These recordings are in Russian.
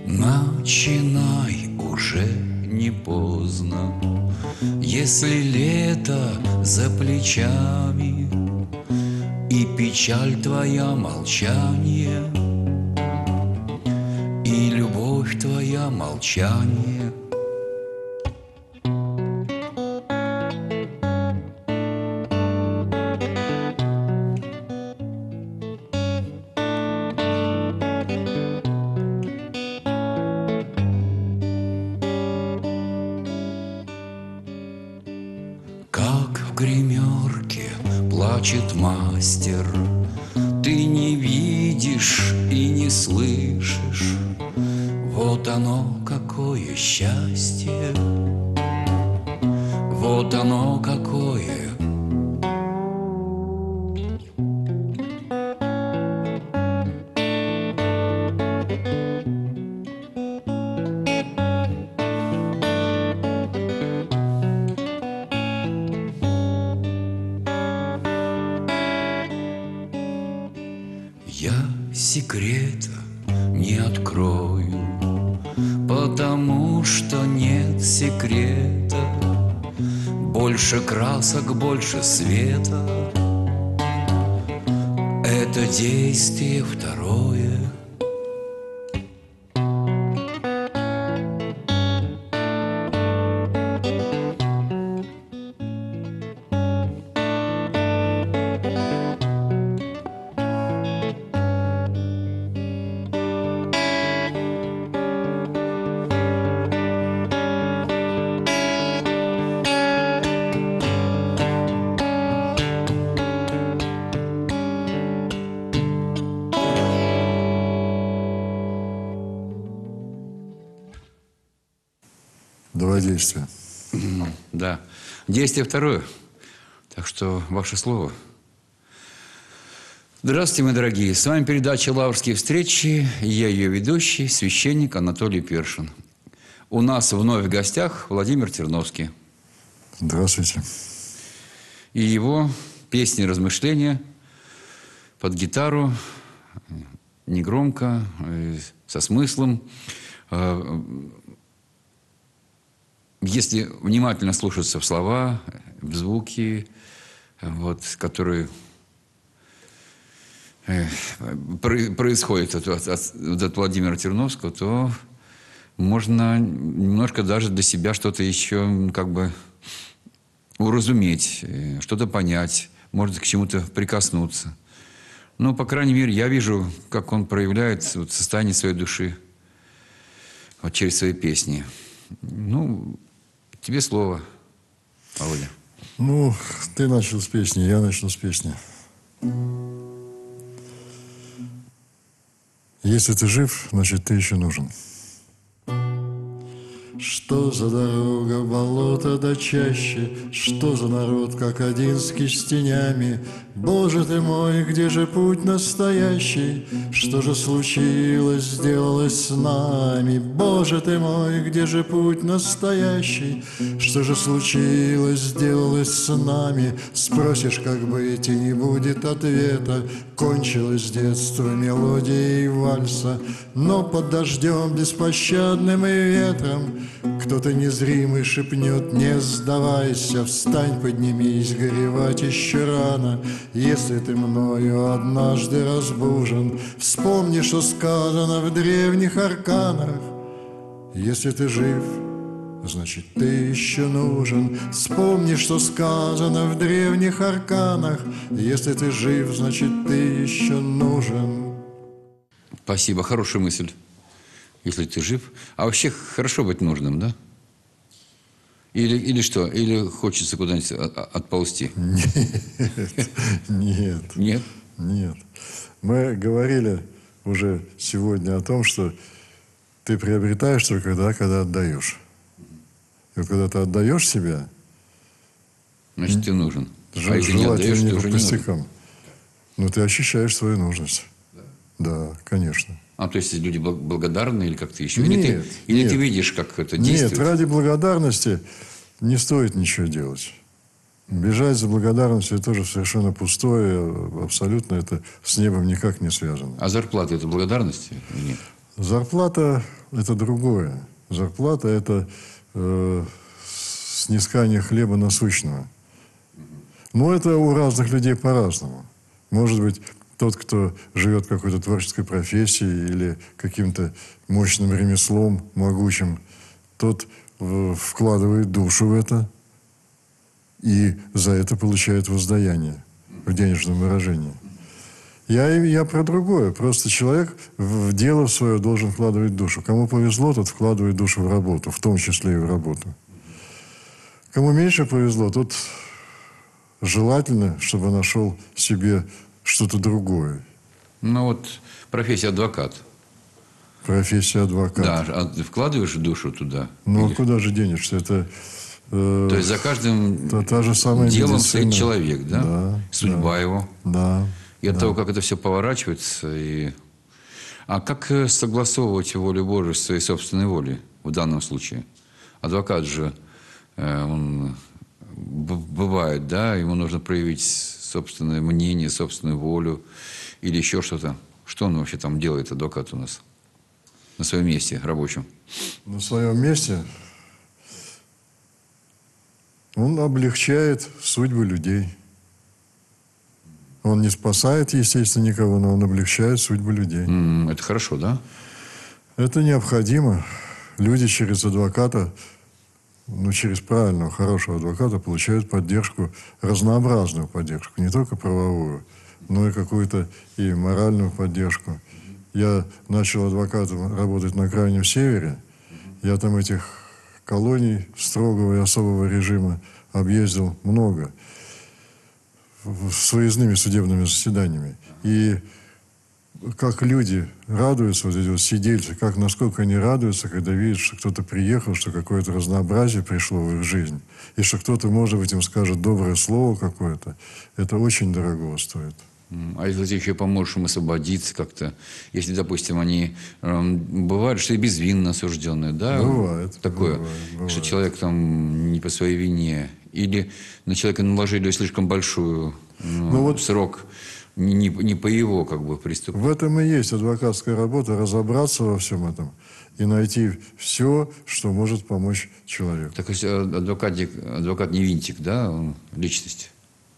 Начинай, уже не поздно, если лето за плечами и печаль твоя молчание, и любовь твоя молчание. Как в гримерке плачет мастер, ты не видишь и не слышишь. Вот оно, какое счастье, вот оно, какое. Я секрета не открою, потому что нет секрета. Больше красок, больше света. Это действие второе. Два действия. Да. Действие второе. Так что ваше слово. Здравствуйте, мои дорогие. С вами передача «Лаврские встречи». Я ее ведущий, священник Анатолий Першин. У нас вновь в гостях Владимир Терновский. Здравствуйте. И его песни, размышления под гитару, негромко, со смыслом. Если внимательно слушаться в слова, в звуки, вот, которые происходят от Владимира Терновского, то можно немножко даже для себя что-то еще как бы уразуметь, что-то понять, может к чему-то прикоснуться. Но, по крайней мере, я вижу, как он проявляет вот состояние своей души вот через свои песни. Ну, тебе слово, Володя. Ну, ты начал с песни, я начну с песни. Если ты жив, значит, ты еще нужен. Что за дорога, болото да чаще, что за народ, как один с кистенями? Боже ты мой, где же путь настоящий? Что же случилось, сделалось с нами? Боже ты мой, где же путь настоящий? Что же случилось, сделалось с нами? Спросишь, как быть, и не будет ответа. Кончилось детство мелодией вальса, но под дождем беспощадным и ветром кто-то незримый шепнет: не сдавайся, встань, поднимись, горевать еще рано. Если ты мною однажды разбужен, вспомни, что сказано в древних арканах. Если ты жив, значит, ты еще нужен. Вспомни, что сказано в древних арканах. Если ты жив, значит, ты еще нужен. Спасибо, хорошая мысль. Если ты жив. А вообще хорошо быть нужным, да? Или что? Или хочется куда-нибудь отползти? Нет. Нет? Нет. Мы говорили уже сегодня о том, что ты приобретаешь только тогда, когда отдаешь. И вот когда ты отдаешь себя, значит, ты нужен. А если не желательно отдаешь, не ты по уже не нужен. пустякам. Но ты ощущаешь свою нужность. Да, конечно. А то есть люди благодарны или как-то еще? Нет, или нет. ты видишь, как это действует? Нет, ради благодарности не стоит ничего делать. Бежать за благодарностью – это тоже совершенно пустое, абсолютно это с небом никак не связано. А зарплата – это благодарность или нет? Зарплата это другое. Зарплата – это снискание хлеба насущного. Но это у разных людей по-разному. Может быть, тот, кто живет какой-то творческой профессией или каким-то мощным ремеслом, могучим, тот вкладывает душу в это и за это получает воздаяние в денежном выражении. Я про другое. Просто человек в дело свое должен вкладывать душу. Кому повезло, тот вкладывает душу в работу, в том числе и в работу. Кому меньше повезло, тот желательно, чтобы нашел себе что-то другое. Ну вот профессия адвокат. Профессия адвоката. Да, а ты вкладываешь душу туда? Ну, Или... а куда же денешься? Это... То есть за каждым та же самая делом медицина. стоит человек, да? Да. Судьба да, его. Да. И от того, как это все поворачивается. А как согласовывать волю Божию с своей собственной волей в данном случае? Адвокат же, он бывает, да, ему нужно проявить собственное мнение, собственную волю или еще что-то. Что он вообще там делает, адвокат у нас? На своем месте рабочем. На своем месте он облегчает судьбы людей. Он не спасает, естественно, никого, но он облегчает судьбы людей. Это хорошо, да? Это необходимо. Люди через адвоката, через правильного, хорошего адвоката получают поддержку, разнообразную поддержку, не только правовую, но и какую-то и моральную поддержку. Я начал адвокатом работать на Крайнем Севере. Я там этих колоний строгого и особого режима объездил много с выездными судебными заседаниями. И как люди радуются, вот эти вот сидельцы, насколько они радуются, когда видят, что кто-то приехал, что какое-то разнообразие пришло в их жизнь, и что кто-то, может быть, им скажет доброе слово какое-то. Это очень дорого стоит. А если ты еще поможешь им освободиться как-то, если, допустим, они бывают, что и безвинно осужденные, да? Бывает. Такое, бывает. Что человек там не по своей вине, или на человека наложили слишком большую срок, не по его преступлению. В этом и есть адвокатская работа, разобраться во всем этом и найти все, что может помочь человеку. Так адвокат не винтик, да, он личность.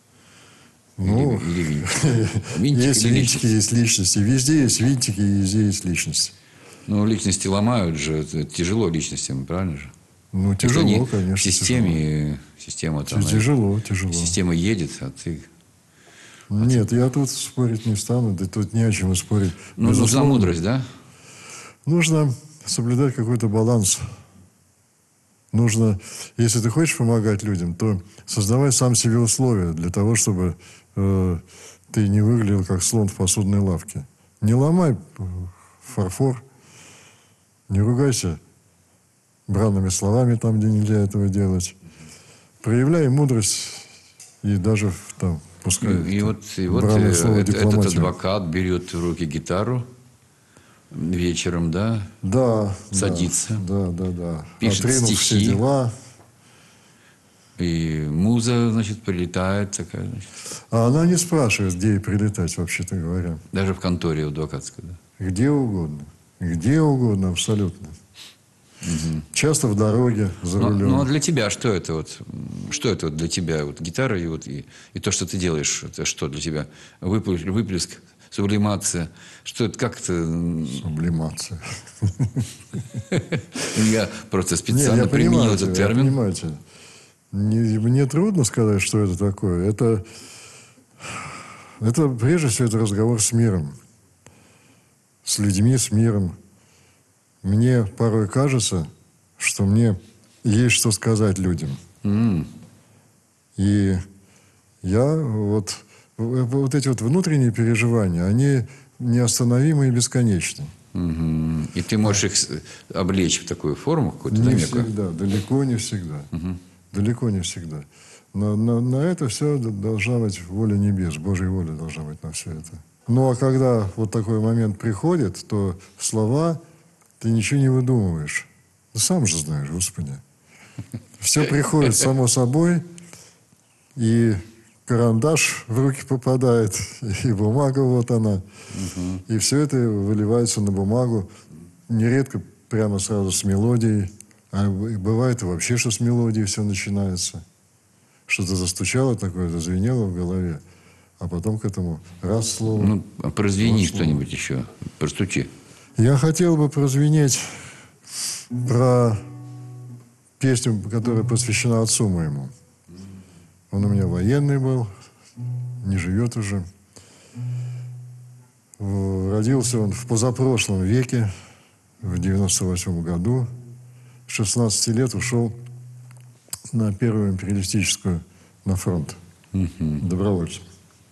Или винтик. Есть винтики, есть личности. Везде есть винтики, и везде есть личности. Ну, личности ломают же. Это тяжело личностям, правильно же? Ну, тяжело, конечно. В системе, система там... Тяжело. Система едет, а ты... Нет, я тут спорить не стану. Да тут не о чем спорить. Нужна мудрость, да? Нужно соблюдать какой-то баланс. Нужно, если ты хочешь помогать людям, то создавай сам себе условия для того, чтобы ты не выглядел как слон в посудной лавке. Не ломай фарфор, не ругайся бранными словами там, где нельзя этого делать. Проявляй мудрость и даже там, пускай этот адвокат берет в руки гитару вечером, да? Да. Садится. Да. Пишет отринув стихи. все дела. И муза, прилетает такая, А она не спрашивает, где ей прилетать, вообще-то говоря. Даже в конторе адвокатской, да? Где угодно. Где угодно, абсолютно. Угу. Часто в дороге, за рулем. Ну, а для тебя что это Что это для тебя? Гитара и то, что ты делаешь, это что для тебя? Выплеск, сублимация. Что это, как это? Сублимация. Я просто специально применил этот термин. Понимаете. Мне трудно сказать, что это такое. Это прежде всего, это разговор с миром. С людьми, с миром. Мне порой кажется, что мне есть что сказать людям. И я вот эти внутренние переживания, они неостановимы и бесконечны. И ты можешь их облечь в такую форму какую-то? Не всегда, далеко не всегда. Далеко не всегда. Но на это все должна быть воля небес, Божья воля должна быть на все это. Ну, а когда вот такой момент приходит, то слова ты ничего не выдумываешь. Ты сам же знаешь, Господи. Все приходит само собой, и карандаш в руки попадает, и бумага вот она. И все это выливается на бумагу. Нередко прямо сразу с мелодией. А бывает вообще, что с мелодией все начинается. Что-то застучало такое, зазвенело в голове. А потом к этому раз слово. Ну, прозвени что-нибудь еще. Простучи. Я хотел бы прозвенеть про песню, которая посвящена отцу моему. Он у меня военный был, не живет уже. Родился он в позапрошлом веке, в 98 году. С 16 лет ушел на первую империалистическую, на фронт, добровольцем.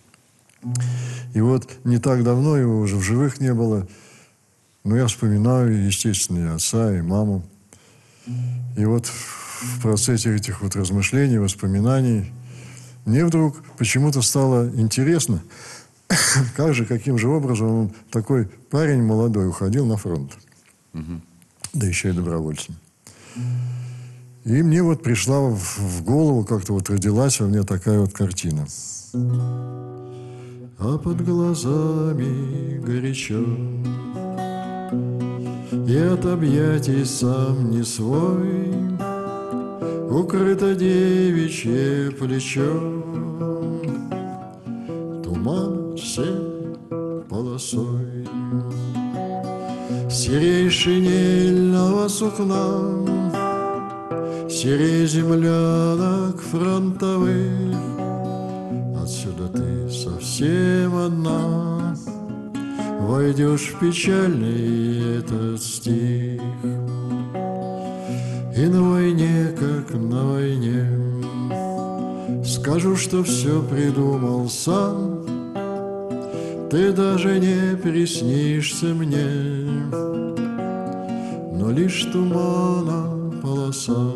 И вот не так давно его уже в живых не было. Но я вспоминаю, естественно, и отца, и маму. И вот в процессе этих вот размышлений, воспоминаний мне вдруг почему-то стало интересно, каким же образом он, такой парень молодой, уходил на фронт. Да еще и добровольцем. И мне вот пришла в голову, как-то вот родилась во мне такая вот картина. А под глазами горячо, и от объятий сам не свой, укрыто девичье плечо, туман всей полосой. Серей шинельного сукна, серей землянок фронтовых, отсюда ты совсем одна войдешь в печальный этот стих. И на войне, как на войне, скажу, что все придумал сам. Ты даже не приснишься мне, но лишь тумана полоса.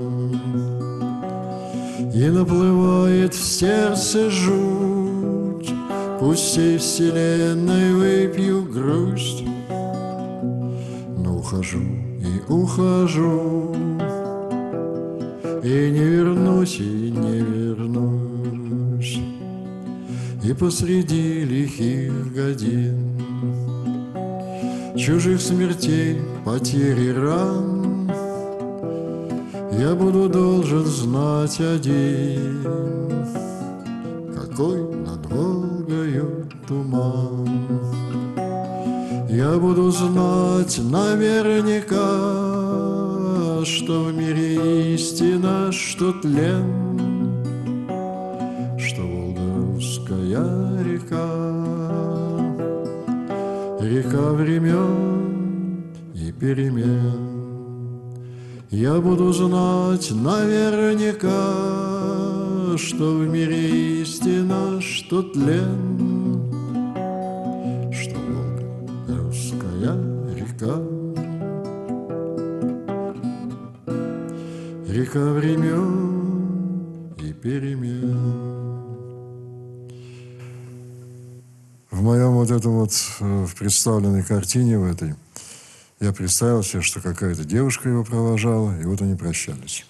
И наплывает в сердце жуть, пусть всей вселенной выпью грусть. Но ухожу и ухожу, и не вернусь, и не вернусь. И посреди лихих годин, чужих смертей, потерь и ран, я буду должен знать один, какой над Волгою туман. Я буду знать наверняка, что в мире истина, что тлен, что Волга русская река, река времен и перемен. Я буду знать наверняка, что в мире истина, что тлен, что Волга русская река, река времен и перемен. В моем вот этом вот в представленной картине в этой я представил себе, что какая-то девушка его провожала, и вот они прощались.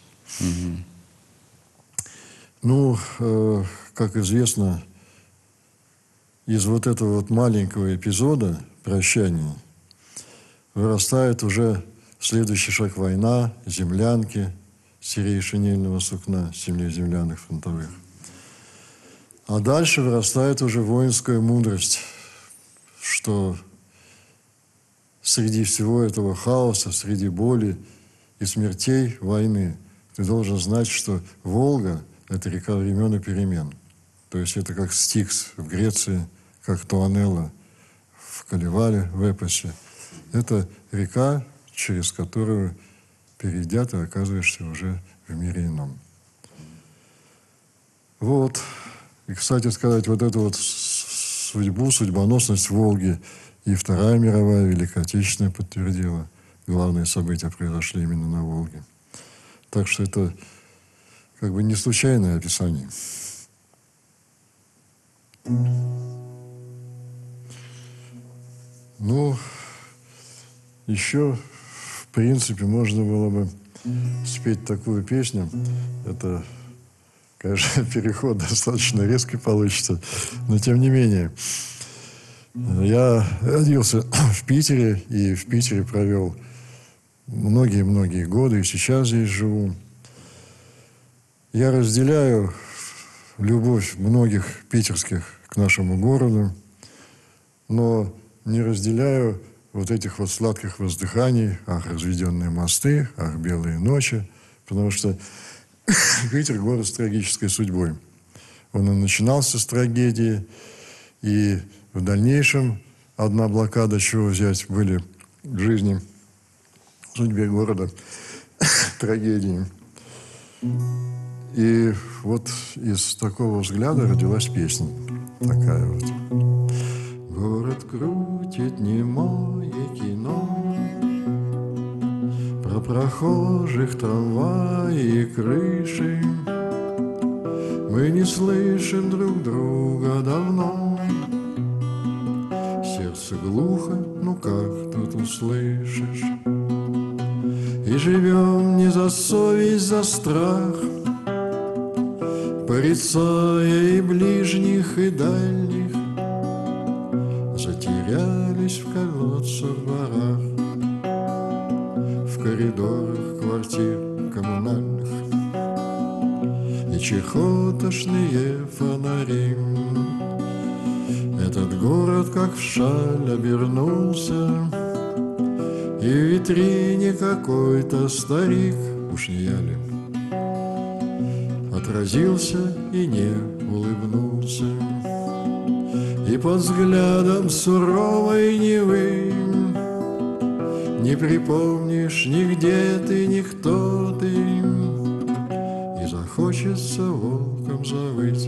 Ну, как известно, из вот этого вот маленького эпизода прощания вырастает уже следующий шаг: война, землянки, серии шинельного сукна, семей земляных фронтовых. А дальше вырастает уже воинская мудрость, что среди всего этого хаоса, среди боли и смертей войны ты должен знать, что Волга – это река времен и перемен. То есть это как Стикс в Греции, как Туонелла в Калевале, в эпосе. Это река, через которую, перейдя, ты оказываешься уже в мире ином. Вот. И, кстати сказать, вот эту вот судьбу, судьбоносность Волги и Вторая мировая, Великая Отечественная подтвердила. Главные события произошли именно на Волге. Так что это как бы не случайное описание. Ну, еще, в принципе, можно было бы спеть такую песню. Это, конечно, переход достаточно резкий получится, но тем не менее. Я родился в Питере и в Питере провел многие-многие годы, и сейчас здесь живу. Я разделяю любовь многих питерских к нашему городу, но не разделяю вот этих вот сладких воздыханий: ах, разведенные мосты, ах, белые ночи, потому что Питер — город с трагической судьбой. Он и начинался с трагедии, и в дальнейшем одна блокада, чего взять, были в жизни, в судьбе города трагедии. И вот из такого взгляда родилась песня такая вот. Город крутит немое кино про прохожих, трамваи и крыши. Мы не слышим друг друга давно. Сердце глухо, ну как тут услышишь? И живем не за совесть, за страх, порицая и ближних, и дальних. Затерялись в колодцах, дворах, в коридорах квартир коммунальных. И чехотошные фонари. Этот город как в шаль обернулся, и в витрине какой-то старик, уж не я ли, отразился и не улыбнулся. И под взглядом суровой Невы не припомнишь нигде ты, никто ты, и захочется волком завыть,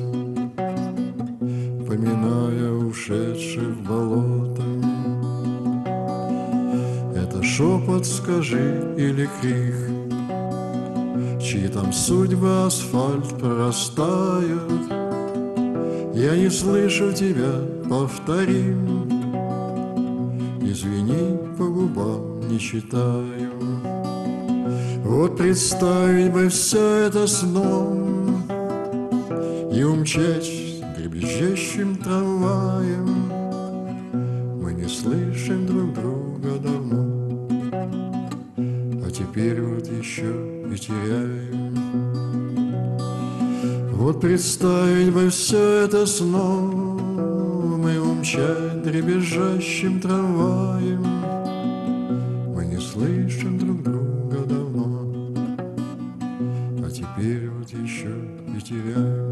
поминая ушедших в болото. Это шепот, скажи, или крик, чьи там судьбы асфальт прорастают. Я не слышу тебя, повтори, извини, по губам не читаю. Вот представить бы все это сном и умчать дребезжащим трамваем. Мы не слышим друг друга давно, а теперь вот еще и теряем. Вот представить бы все это сном и умчать дребезжащим трамваем. Мы не слышим друг друга давно, а теперь вот еще и теряем.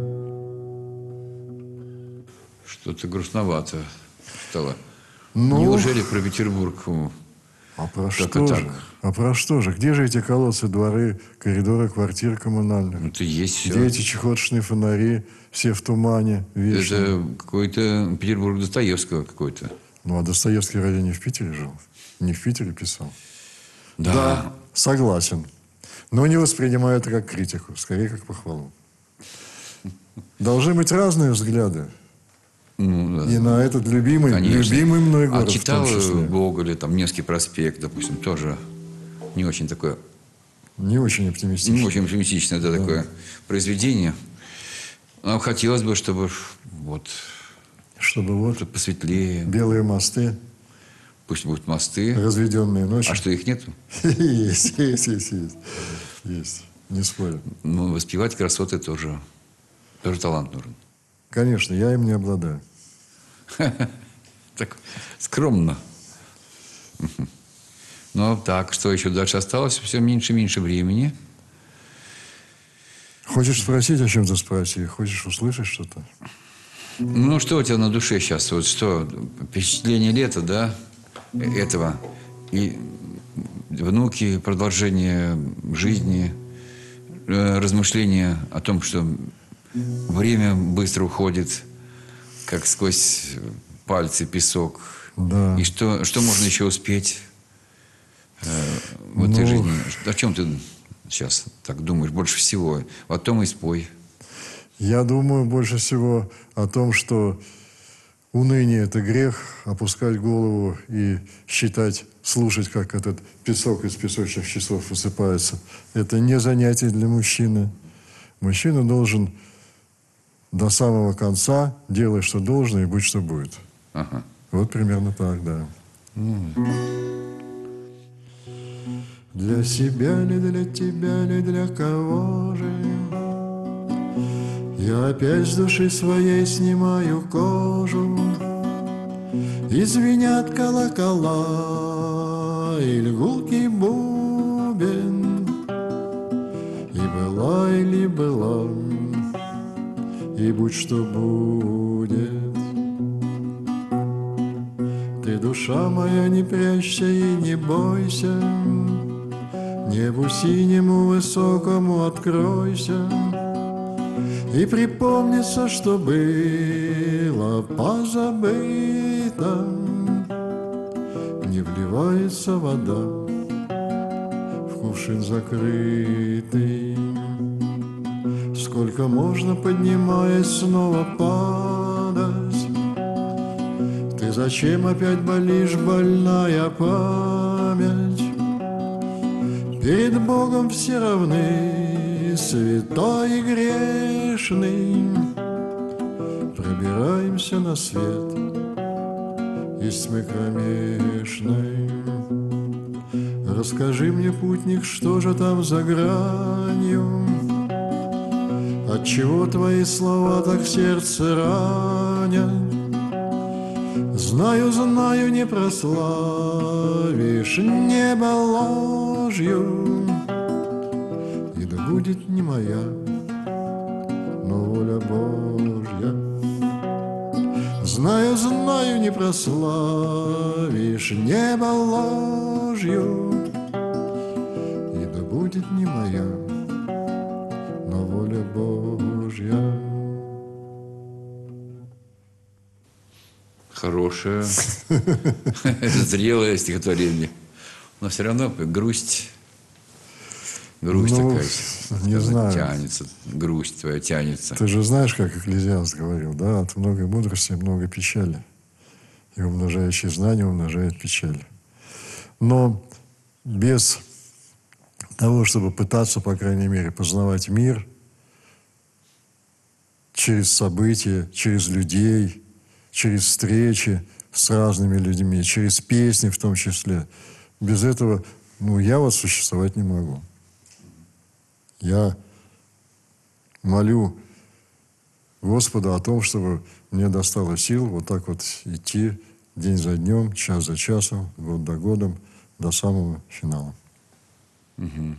Что-то грустновато стало. Ну, неужели про Петербург? А про что же? А про что же? Где же эти колодцы, дворы, коридоры квартир коммунальных? Это есть все. Где эти чехоточные фонари, все в тумане, вечно? Это какой-то Петербург Достоевского какой-то. Ну, а Достоевский разве не в Питере жил? Не в Питере писал? Да. Согласен. Но не воспринимаю это как критику, скорее как похвалу. Должны быть разные взгляды. Ну, да. И на этот любимый мной город. А читал в том числе. Гоголя, там Невский проспект, допустим, тоже не очень такое. Не очень оптимистично. Не очень оптимистичное, да, такое произведение. Но хотелось бы, чтобы вот чтобы вот посветлее. белые мосты. Пусть будут мосты. Разведенные ночи. А что, их нету? Есть. Не спорю. Ну, воспевать красоты тоже талант нужен. Конечно, я им не обладаю. Так скромно. Ну, так, что еще дальше осталось? Все меньше и меньше времени. Хочешь спросить, о чем ты спроси? Хочешь услышать что-то? Ну, что у тебя на душе сейчас? Вот что? Впечатление лета, да? Этого. И внуки, продолжение жизни, размышления о том, что время быстро уходит, как сквозь пальцы песок. Да. И что можно еще успеть в этой жизни? О чем ты сейчас так думаешь больше всего? О том и спой. Я думаю больше всего о том, что уныние – это грех, опускать голову и считать, слушать, как этот песок из песочных часов высыпается. Это не занятие для мужчины. Мужчина должен до самого конца делать, что должно, и будь, что будет. Вот примерно так, да. Для себя ли, для тебя ли, для кого же? Я опять с души своей снимаю кожу, и звенят колокола, и гулкий бубен. И была или была, и будь что будет. Ты, душа моя, не прячься и не бойся, небу синему высокому откройся, и припомнится, что было позабыто. Не вливается вода в кувшин закрытый. Сколько можно, поднимаясь, снова падать? Ты зачем опять болишь, больная память? Перед Богом все равны, святой и грешный. Пробираемся на свет из тьмы кромешной. Расскажи мне, путник, что же там за гранью? Отчего твои слова так сердце ранят? Знаю, знаю, не прославишь небо ложью, и да будет не моя, но воля Божья. Знаю, знаю, не прославишь небо ложью, и да будет не моя, но воля Божья. Хорошее, зрелое стихотворение. Но все равно грусть такая. Не знаю. Тянется, грусть твоя тянется. Ты же знаешь, как Экклезиаст говорил, да? От многой мудрости много печали. И умножающий знания умножает печаль. Но без того, чтобы пытаться, по крайней мере, познавать мир через события, через людей, через встречи с разными людьми, через песни в том числе. Без этого, я вот существовать не могу. Я молю Господа о том, чтобы мне достало сил вот так вот идти день за днем, час за часом, год за годом, до самого финала. Угу.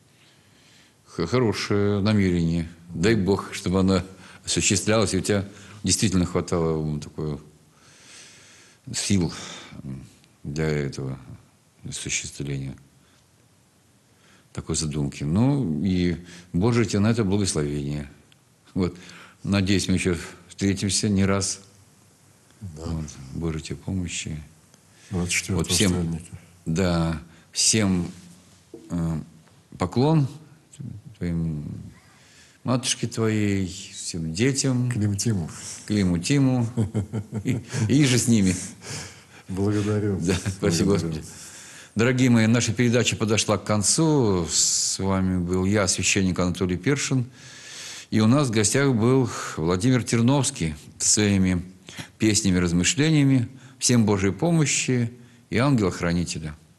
Хорошее намерение. Дай Бог, чтобы оно осуществлялось, и у тебя действительно хватало такой сил для этого осуществления такой задумки. И Боже тебе на это благословение. Вот. Надеюсь, мы еще встретимся не раз. Да. Вот. Боже тебе помощи. 24 вот всем, да, всем поклон твоим матушке твоей, всем детям. Климу Тиму. И же с ними. Благодарю. Да, спасибо, Господи. Дорогие мои, наша передача подошла к концу. С вами был я, священник Анатолий Першин. И у нас в гостях был Владимир Терновский со своими песнями, размышлениями. Всем Божьей помощи и ангела-хранителя.